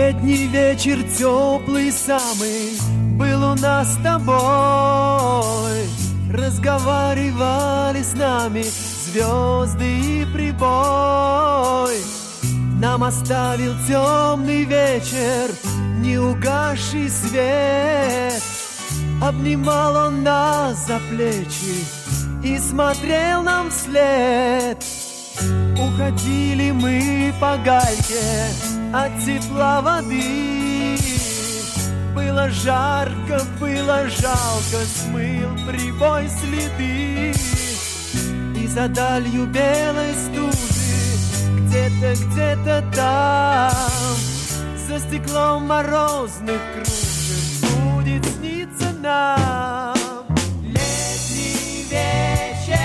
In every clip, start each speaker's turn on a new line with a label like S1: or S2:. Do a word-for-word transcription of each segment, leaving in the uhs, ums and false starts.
S1: Летний вечер теплый самый был у нас с тобой. Разговаривали с нами звезды и прибой. Нам оставил темный вечер неугасший свет. Обнимал он нас за плечи и смотрел нам вслед. Уходили мы по гальке от тепла воды. Было жарко, было жалко, смыл прибой следы. И за далью белой стужи, где-то, где-то там, за стеклом морозных кружек будет сниться нам. Летний вечер,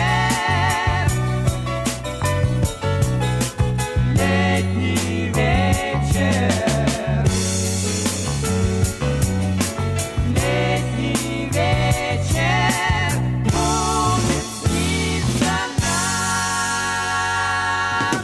S1: летний вечер, летний вечер будет сниться нам.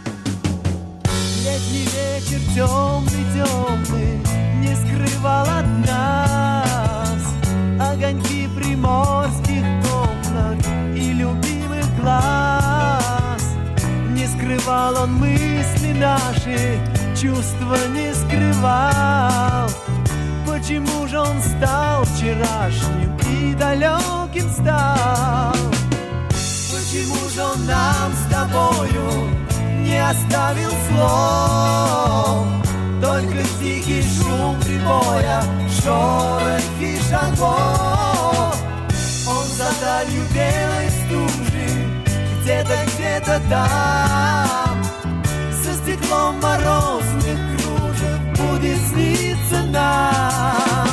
S1: Летний вечер темный, темный не скрывал от нас огоньки приморских комнат и любимых глаз. Не скрывал он мысли наши, чувства не скрывал. Почему же он стал вчерашним и далеким стал? Почему же он нам с тобою не оставил слов? Только тихий шум прибоя, шорохи шагов. Он за далью белой стужи, где-то, где-то там, за стеклом морозных кружев будет сниться нам.